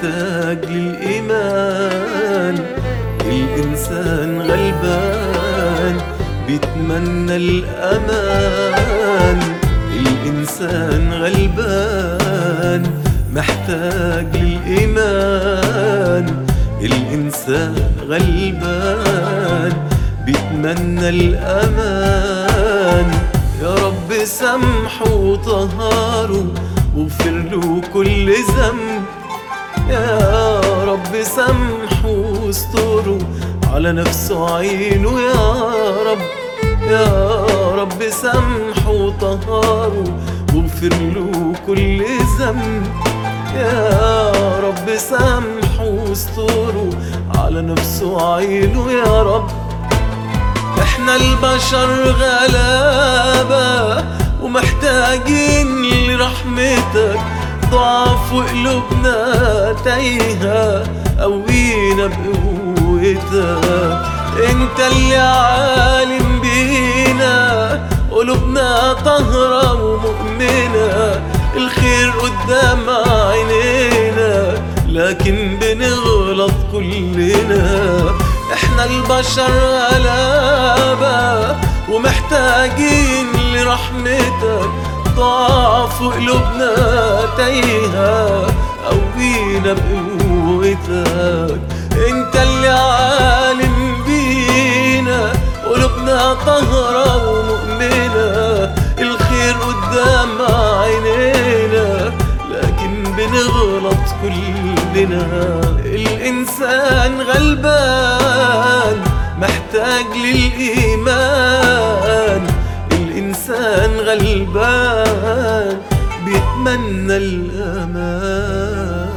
محتاج للإيمان. الإنسان غلبان بيتمنى الأمان. الإنسان غلبان محتاج للإيمان. الإنسان غلبان بيتمنى الأمان. يا رب سامحه وطهره واغفر له كل ذنب. يا رب سامحه واستره على نفسه عينه يا رب. يا رب سامحه وطهره واغفر له كل ذنب. يا رب سامحه واستره على نفسه عينه يا رب. احنا البشر غلابة ومحتاجين لرحمتك. ضعف وقلوبنا تايهة قوينا بقوتك. انت اللي عالم بينا قلوبنا طهرة ومؤمنة. الخير قدام عينينا لكن بنغلط كلنا. احنا البشر غلابة ومحتاجين لرحمتك. ضعف وقلوبنا تايهة قوينا بقوتك. انت اللي عالم بينا قلوبنا طهرة ومؤمنة. الخير قدام عينينا لكن بنغلط كلنا. الإنسان غلبان محتاج للإيمان. الإنسان غلبان بيتمنى الأمان.